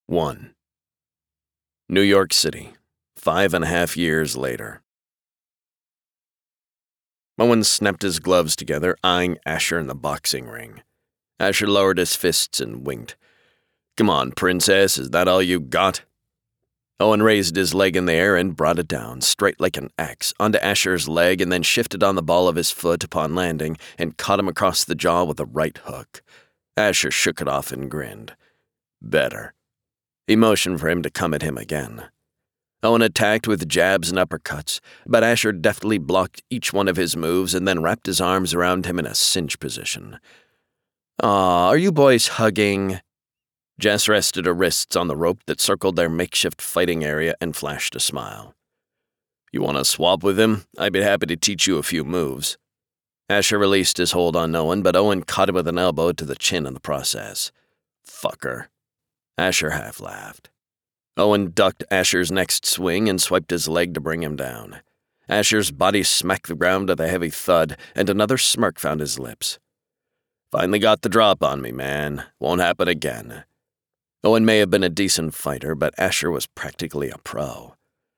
1. New York City, 5.5 years later. Owen snapped his gloves together, eyeing Asher in the boxing ring. Asher lowered his fists and winked. "Come on, princess, is that all you got?" Owen raised his leg in the air and brought it down, straight like an axe, onto Asher's leg and then shifted on the ball of his foot upon landing and caught him across the jaw with a right hook. Asher shook it off and grinned. Better. He motioned for him to come at him again. Owen attacked with jabs and uppercuts, but Asher deftly blocked each one of his moves and then wrapped his arms around him in a cinch position. "Aw, are you boys hugging?" Jess rested her wrists on the rope that circled their makeshift fighting area and flashed a smile. "You want to swap with him? I'd be happy to teach you a few moves." Asher released his hold on Owen, but Owen caught him with an elbow to the chin in the process. "Fucker." Asher half-laughed. Owen ducked Asher's next swing and swiped his leg to bring him down. Asher's body smacked the ground with a heavy thud, and another smirk found his lips. "Finally got the drop on me, man. Won't happen again." Owen may have been a decent fighter, but Asher was practically a pro.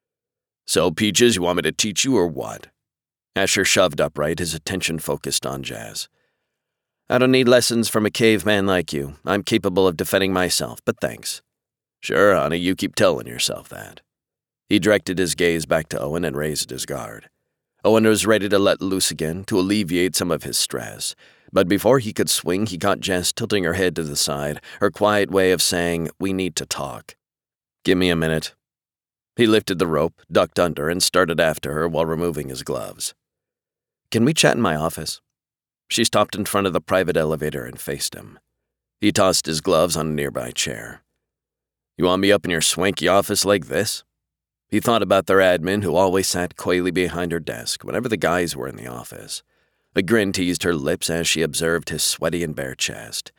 "So, Peaches, you want me to teach you or what?" Asher shoved upright, his attention focused on Jazz. "I don't need lessons from a caveman like you. I'm capable of defending myself, but thanks." "Sure, honey, you keep telling yourself that." He directed his gaze back to Owen and raised his guard. Owen was ready to let loose again, to alleviate some of his stress. But before he could swing, he caught Jess tilting her head to the side, her quiet way of saying, "We need to talk." "Give me a minute." He lifted the rope, ducked under, and started after her while removing his gloves. "Can we chat in my office?" She stopped in front of the private elevator and faced him. He tossed his gloves on a nearby chair. "You want me up in your swanky office like this?" He thought about their admin, who always sat coyly behind her desk whenever the guys were in the office. A grin teased her lips as she observed his sweaty and bare chest.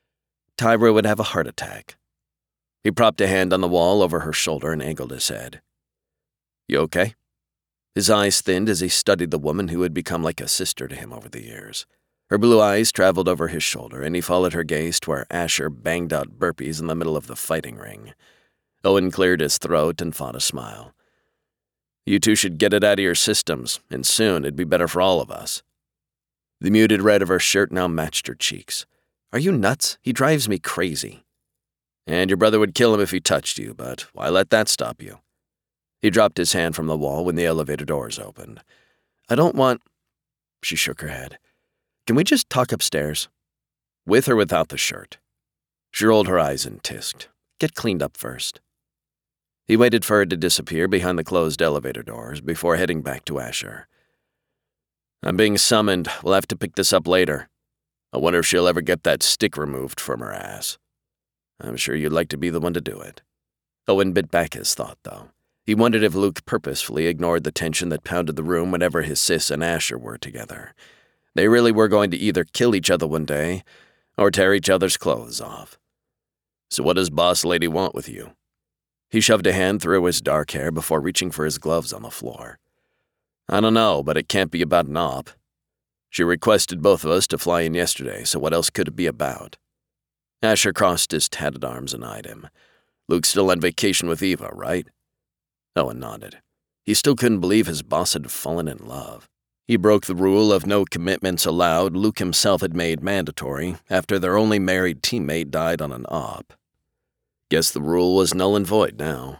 Tyra would have a heart attack. He propped a hand on the wall over her shoulder and angled his head. "You okay?" His eyes thinned as he studied the woman who had become like a sister to him over the years. Her blue eyes traveled over his shoulder, and he followed her gaze to where Asher banged out burpees in the middle of the fighting ring. Owen cleared his throat and fought a smile. "You two should get it out of your systems, and soon it'd be better for all of us." The muted red of her shirt now matched her cheeks. "Are you nuts? He drives me crazy." "And your brother would kill him if he touched you, but why let that stop you?" He dropped his hand from the wall when the elevator doors opened. "I don't want—" She shook her head. "Can we just talk upstairs?" "With or without the shirt?" She rolled her eyes and tisked. "Get cleaned up first." He waited for her to disappear behind the closed elevator doors before heading back to Asher. "I'm being summoned. We'll have to pick this up later. I wonder if she'll ever get that stick removed from her ass." "I'm sure you'd like to be the one to do it." Owen bit back his thought, though. He wondered if Luke purposefully ignored the tension that pounded the room whenever his sis and Asher were together. They really were going to either kill each other one day or tear each other's clothes off. "So what does Boss Lady want with you?" He shoved a hand through his dark hair before reaching for his gloves on the floor. "I don't know, but it can't be about an op. She requested both of us to fly in yesterday, so what else could it be about?" Asher crossed his tatted arms and eyed him. "Luke's still on vacation with Eva, right?" Owen nodded. He still couldn't believe his boss had fallen in love. He broke the rule of no commitments allowed Luke himself had made mandatory after their only married teammate died on an op. Guess the rule was null and void now.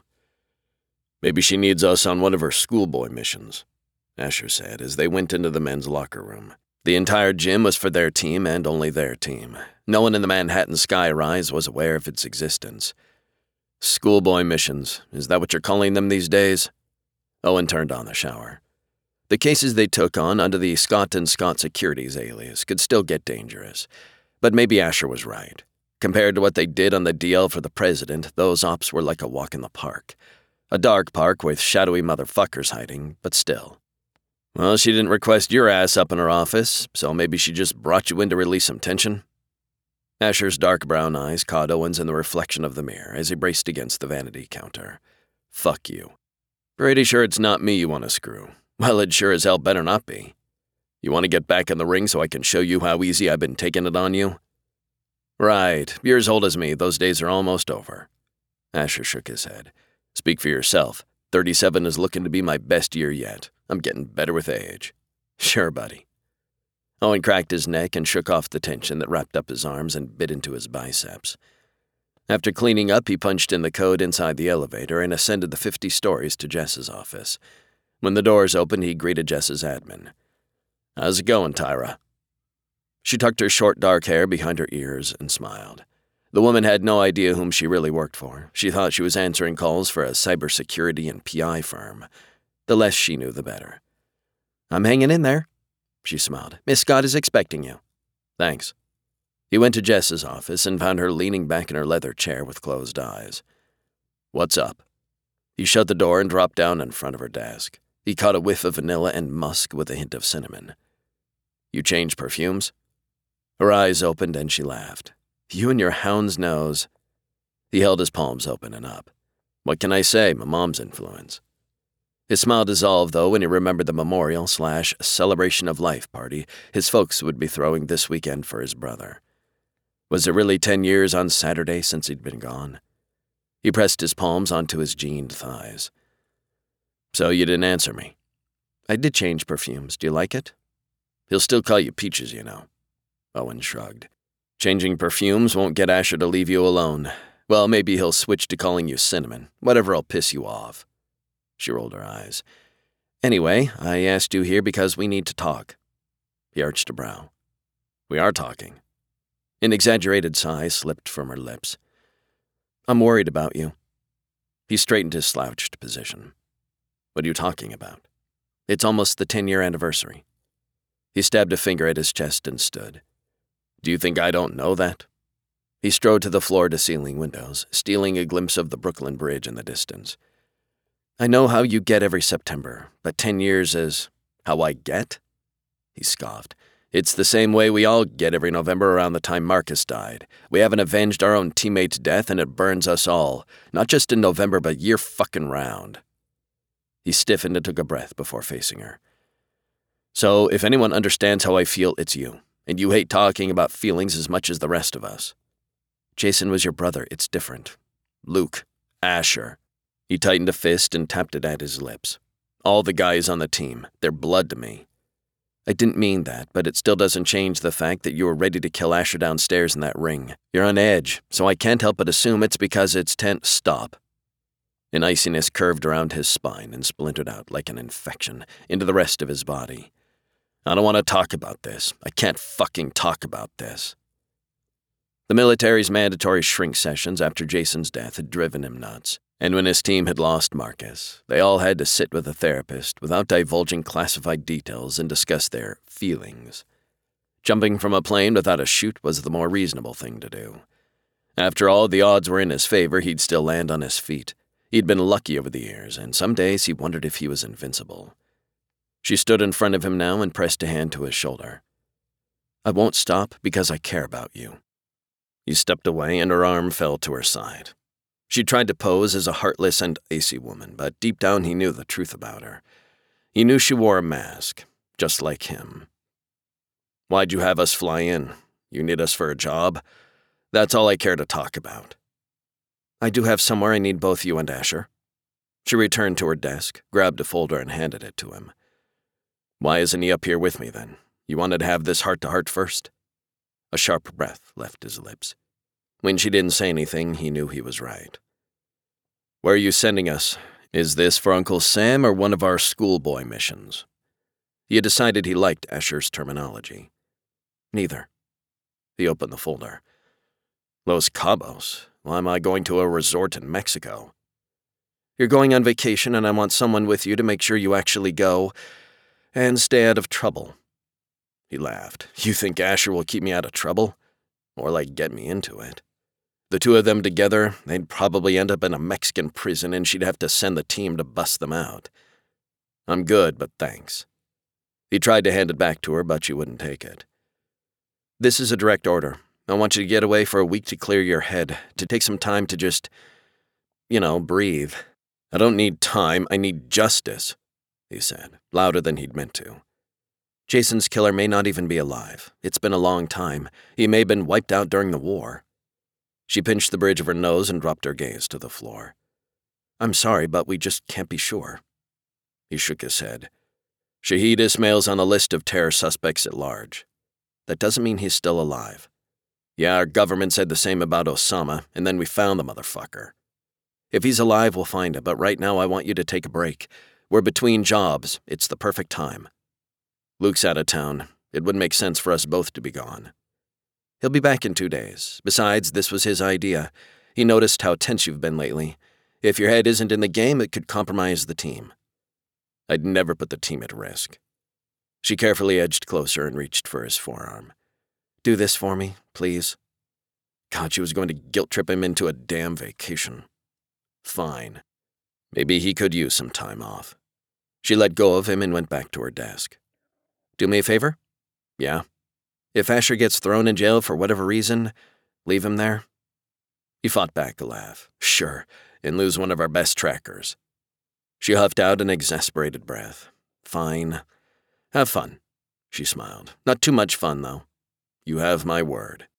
"Maybe she needs us on one of her schoolboy missions," Asher said as they went into the men's locker room. The entire gym was for their team and only their team. No one in the Manhattan skyrise was aware of its existence. "Schoolboy missions, is that what you're calling them these days?" Owen turned on the shower. The cases they took on under the Scott & Scott Securities alias could still get dangerous. But maybe Asher was right. Compared to what they did on the DL for the president, those ops were like a walk in the park. A dark park with shadowy motherfuckers hiding, but still. "Well, she didn't request your ass up in her office, so maybe she just brought you in to release some tension?" Asher's dark brown eyes caught Owen's in the reflection of the mirror as he braced against the vanity counter. "Fuck you. Pretty sure it's not me you want to screw. Well, it sure as hell better not be. You want to get back in the ring so I can show you how easy I've been taking it on you?" "Right. You're as old as me. Those days are almost over." Asher shook his head. Speak for yourself. 37 is looking to be my best year yet. I'm getting better with age. Sure, buddy. Owen cracked his neck and shook off the tension that wrapped up his arms and bit into his biceps. After cleaning up, he punched in the code inside the elevator and ascended the 50 stories to Jess's office. When the doors opened, he greeted Jess's admin. How's it going, Tyra? She tucked her short dark hair behind her ears and smiled. The woman had no idea whom she really worked for. She thought she was answering calls for a cybersecurity and PI firm. The less she knew, the better. I'm hanging in there, she smiled. Miss Scott is expecting you. Thanks. He went to Jess's office and found her leaning back in her leather chair with closed eyes. What's up? He shut the door and dropped down in front of her desk. He caught a whiff of vanilla and musk with a hint of cinnamon. You changed perfumes? Her eyes opened and she laughed. You and your hound's nose. He held his palms open and up. What can I say? My mom's influence. His smile dissolved, though, when he remembered the memorial/celebration of life party his folks would be throwing this weekend for his brother. Was it really 10 years on Saturday since he'd been gone? He pressed his palms onto his jeaned thighs. So you didn't answer me. I did change perfumes. Do you like it? He'll still call you Peaches, you know. Owen shrugged. Changing perfumes won't get Asher to leave you alone. Well, maybe he'll switch to calling you Cinnamon. Whatever'll piss you off. She rolled her eyes. Anyway, I asked you here because we need to talk. He arched a brow. We are talking. An exaggerated sigh slipped from her lips. I'm worried about you. He straightened his slouched position. What are you talking about? It's almost the 10-year anniversary. He stabbed a finger at his chest and stood. Do you think I don't know that? He strode to the floor-to-ceiling windows, stealing a glimpse of the Brooklyn Bridge in the distance. I know how you get every September, but 10 years is how I get? He scoffed. It's the same way we all get every November around the time Marcus died. We haven't avenged our own teammate's death and it burns us all, not just in November but year fucking round. He stiffened and took a breath before facing her. So, if anyone understands how I feel, it's you. And you hate talking about feelings as much as the rest of us. Jason was your brother. It's different. Luke. Asher. He tightened a fist and tapped it at his lips. All the guys on the team. They're blood to me. I didn't mean that, but it still doesn't change the fact that you were ready to kill Asher downstairs in that ring. You're on edge, so I can't help but assume it's because it's Stop. An iciness curved around his spine and splintered out like an infection into the rest of his body. I don't want to talk about this. I can't fucking talk about this. The military's mandatory shrink sessions after Jason's death had driven him nuts, and when his team had lost Marcus, they all had to sit with a therapist without divulging classified details and discuss their feelings. Jumping from a plane without a chute was the more reasonable thing to do. After all, the odds were in his favor he'd still land on his feet. He'd been lucky over the years, and some days he wondered if he was invincible. She stood in front of him now and pressed a hand to his shoulder. I won't stop because I care about you. He stepped away and her arm fell to her side. She tried to pose as a heartless and icy woman, but deep down he knew the truth about her. He knew she wore a mask, just like him. Why'd you have us fly in? You need us for a job? That's all I care to talk about. I do have somewhere I need both you and Asher. She returned to her desk, grabbed a folder and handed it to him. Why isn't he up here with me, then? You wanted to have this heart-to-heart first? A sharp breath left his lips. When she didn't say anything, he knew he was right. Where are you sending us? Is this for Uncle Sam or one of our schoolboy missions? He had decided he liked Asher's terminology. Neither. He opened the folder. Los Cabos? Why am I going to a resort in Mexico? You're going on vacation and I want someone with you to make sure you actually go and stay out of trouble. He laughed. You think Asher will keep me out of trouble? More like get me into it. The two of them together, they'd probably end up in a Mexican prison and she'd have to send the team to bust them out. I'm good, but thanks. He tried to hand it back to her, but she wouldn't take it. This is a direct order. I want you to get away for a week to clear your head, to take some time to just, breathe. I don't need time, I need justice, he said, louder than he'd meant to. Jason's killer may not even be alive. It's been a long time. He may have been wiped out during the war. She pinched the bridge of her nose and dropped her gaze to the floor. I'm sorry, but we just can't be sure. He shook his head. Shahid Ismail's on a list of terror suspects at large. That doesn't mean he's still alive. Yeah, our government said the same about Osama, and then we found the motherfucker. If he's alive, we'll find him, but right now I want you to take a break. We're between jobs. It's the perfect time. Luke's out of town. It wouldn't make sense for us both to be gone. He'll be back in 2 days. Besides, this was his idea. He noticed how tense you've been lately. If your head isn't in the game, it could compromise the team. I'd never put the team at risk. She carefully edged closer and reached for his forearm. Do this for me, please. God, she was going to guilt-trip him into a damn vacation. Fine. Maybe he could use some time off. She let go of him and went back to her desk. Do me a favor? Yeah. If Asher gets thrown in jail for whatever reason, leave him there. He fought back a laugh. Sure, and lose one of our best trackers. She huffed out an exasperated breath. Fine. Have fun. She smiled. Not too much fun, though. You have my word.